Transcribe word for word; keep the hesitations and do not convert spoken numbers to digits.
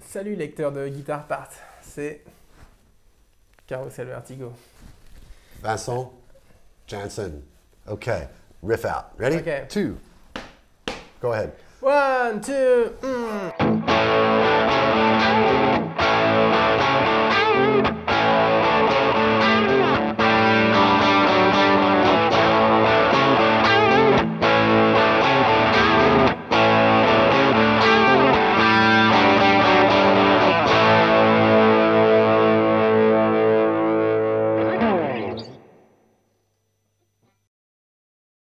Salut lecteur de Guitar Part, c'est Carousel Vertigo. Vincent Janssen. Okay, riff out. Ready? Okay. Two. Go ahead. One, two, mm.